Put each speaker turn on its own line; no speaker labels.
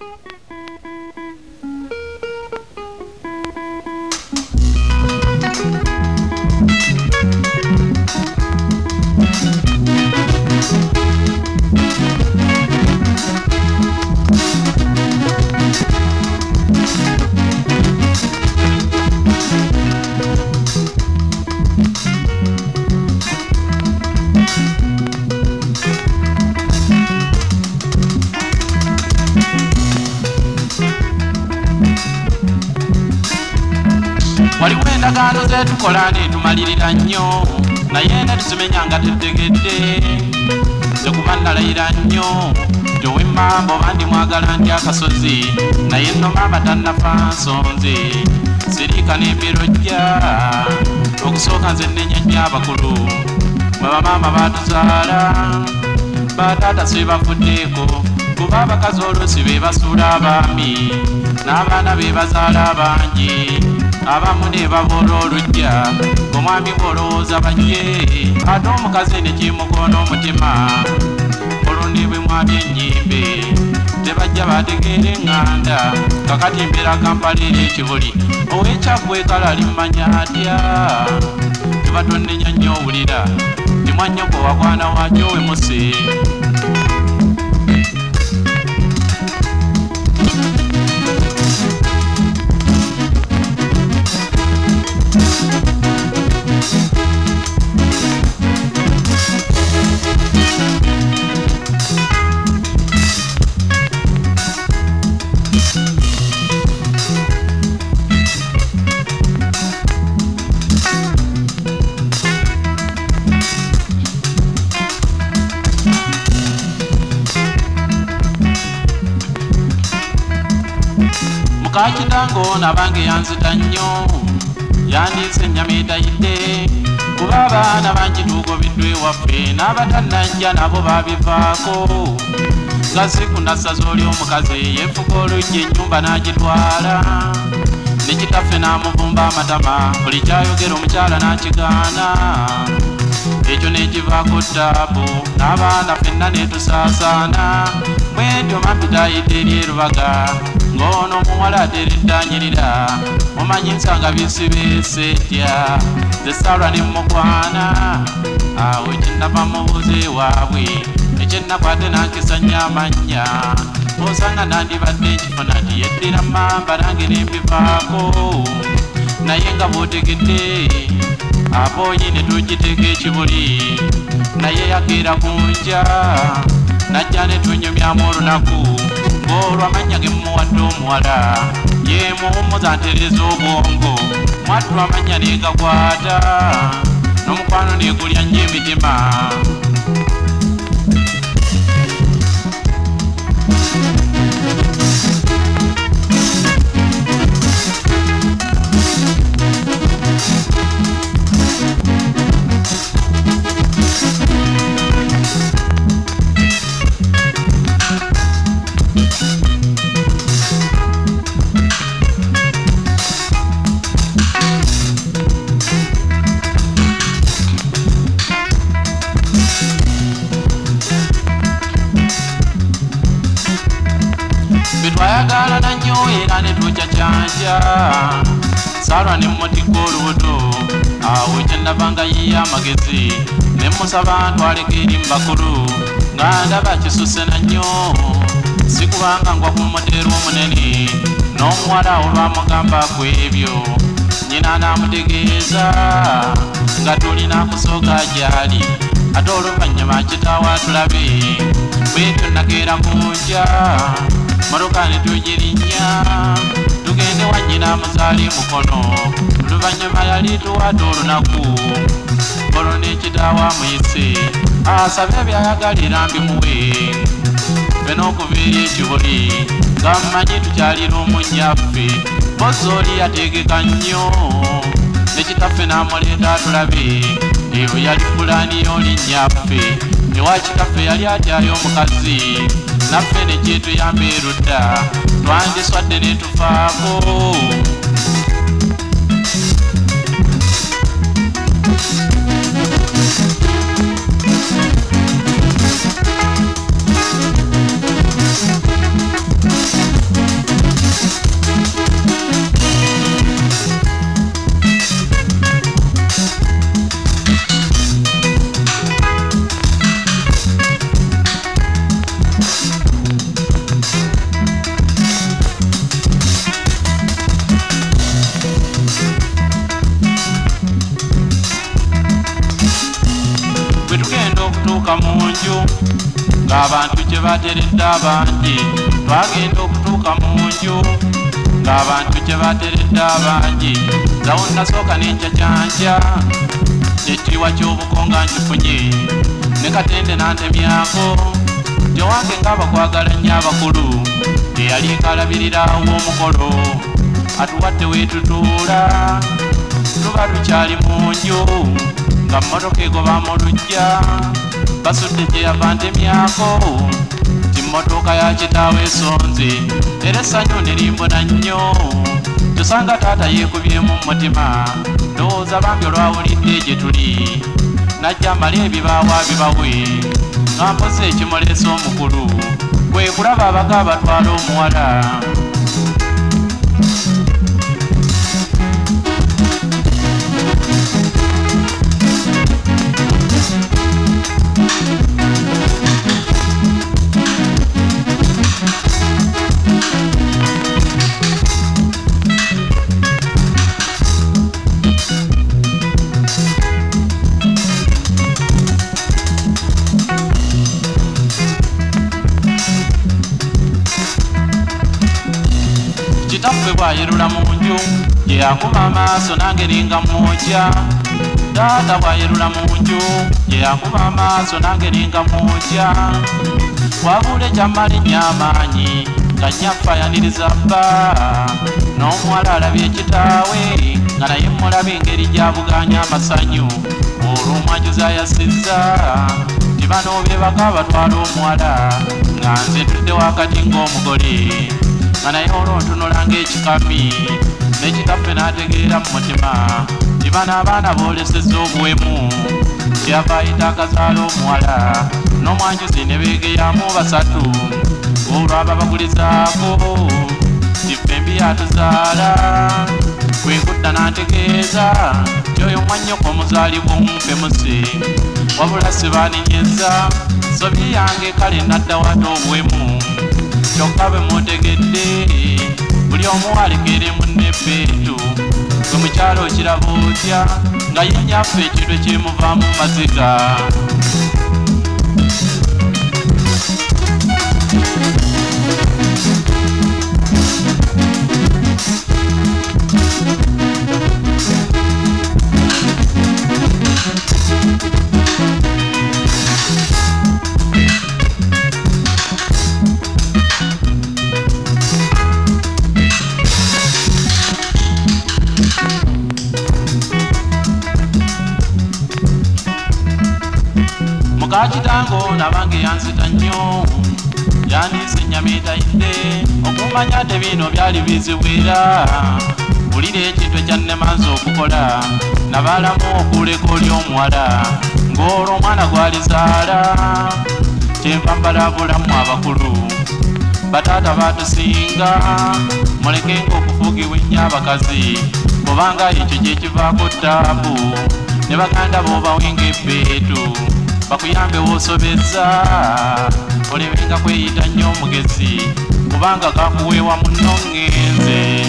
waliwo endagaano zetukola netumalirira nnyo naye netuzimenya nga tetegedde zekuba nalayira nnyo towemmambo bandi mwagala ndi akasozi naye nno maama tannafa nsonze siriika n'embirojja okusooka nze nenyanya abakulu mwe bamaama batuzaala bataata si bafuddeeko kuba abakazi oluusi be basuula abaami n'abaana be bazaala abangi abamu ne baboola olujja omwami bw'olowooza bajje ate omukazi ne kimukoona omutima olwo bwe mwabya ennyimbe tebajja bategeera eŋŋanda kakati mbeera kampaleera ekibuli ow'ekyaggwa ekala limmanya atya tuba tonnenya nnyo owulira timwannyoko wakwana wakyo we muse Kakitango nabange yanzita nnyo yandiise ennyama etayidde kuba abaana bangi tugobiddwa ewaffe n'abatannajja nabo babivaako nga sikundasaza oli omukazi yefuka olujja ennyumba n'agitwala ne kitaffe n'amuvumba amatama buli kyayogera omukyala n'akigaana ekyo nekivaako ttaabu n'abaana ffenna netusaasaana bwentyo mampitayidde eri erubaga ng'ono omuwala atereddanyirira mumanyi nsanga bisibeesetya zesalwa ne mukwana awo ekyenava mubuuze ewaabwe ekyennakwate nankisanya amannya osanga nandibadde ekifuna ti yeddira mamba nange nembivaako naye nga bw'otegedde abooyi ne tugiteeka ekibuli naye yakeera ku nja najja ne tunyumyamu olunaku ng'olwo amannya ge mmuwadde omuwala yemuwummuza ntereza obwongo mwattu amannya neegakwata n'omukwano neegulya nnyo emitima twayagala nanyo era ne tukyacanja salwa ne mmutikka olubuto awo kyennavanga yiye amagezi ne musaba ntwaleko eri mbakulu nga ndaba kisuse nanyo sikubanga ngwa ku muteera omunene n'omuwala olwamugamba ku ebyo nyina n'amutegeeza nga tulina kusooka gyali ate oluvannyuma kitaawa tulabe bwetyo nakeera ku nja motoka ne tugirinnya tugende wannyina amuzaali mukono oluvannyuma yali tuwadde olunaku olwo n'ekitaawa amuyise asabe ebyayagalira mbimuwe ffe n'okubeera ekibuli nga mmanyi tukyalira omunnyaffe bozzi oli yateegeka nnyo ne kitaffe n'amuleeta tulabe eyo yali fulaani y'olinnyaffe ewa kitaffe yali atyayo omukazi naffe ne kyetuyamba erudda twandiswadde ne tufaako nju ng'abantu kye bateredde abangi twagenda okutuuka mu nju ng'abantu kye bateredde abangi zawo nasooka n'encacankya ekitiibwa ky'obukonga nkifunye ne Katende nantemyako gyewange ng'abakwagala nnyo abakulu eyali nkalabirira w'omukolo atuwadde weetutuula tuba tukyali mu nju nga mmotoka egoba mu luggya basudde gye yava ntemyako ti mmotoka ya kitaawe esonze era essanyu ne limbona nnyo tusanga taata yeekubyemu mutima ndowooza bambi olwawulidde gye tuli najja amale ebibaawa bibawe nga mpozi ekimuleesa omukulu kwe kulaba abaga abatwala omuwala kitaffe bwayerula mu nju ye yakuba amaaso nange linga mwoja taata bwayerula mu nju ye yakuba amaaso nange linga mwoja wabula ekyammalinnyo amaanyi nga nnyaffe ayaniriza bba n'omuwala alabye ekitaawe nga naye mmulaba engeri gy'abuganya amasanyu olw'omwanjuza yasizza ti bano beebaka batwala omuwala nga nze tudde wakati ng'omugole nga naye olwontunula ng'ekikami n'ekitaffe n'ategeera mu mutima ti bano abaana boolesezza obuwemu kyava ayita akazaala omuwala n'omwanjuzi ne beegeyamu basatu olwaba bagulizaako tiffe embi yatuzaala kwe kudda n'antegeeza kyoyo mwannyoko omuzaalibwa omumpe musi wabula sibaaninyeza sobi yange kale nadda wata obuwemu kyokka bwe mutegedde buli omu alekere munne ebbeetu gwe mukyalo okiraba otya nga yenyaffe ekintu ekimuvaamu maziga mukakitango nabange yanzita nnyo yandiise ennyama etayidde okumanya te bino byali bizibwera bulira ekintu ekyannemaze okukola nabaalamu okuuleka oli omuwala ng'olwo omwana gwalizaala kyenva mbalabulamu abakulu bataata batusinga mulekenga okufugibwa ennyo abakazi kubanga ekyo kyekivaako taabu ne baganda b'obawenga ebbeetu bakuyambe woosobezza olebenga kweyita nnyo omugezi kubanga kakuweewa munno ngenze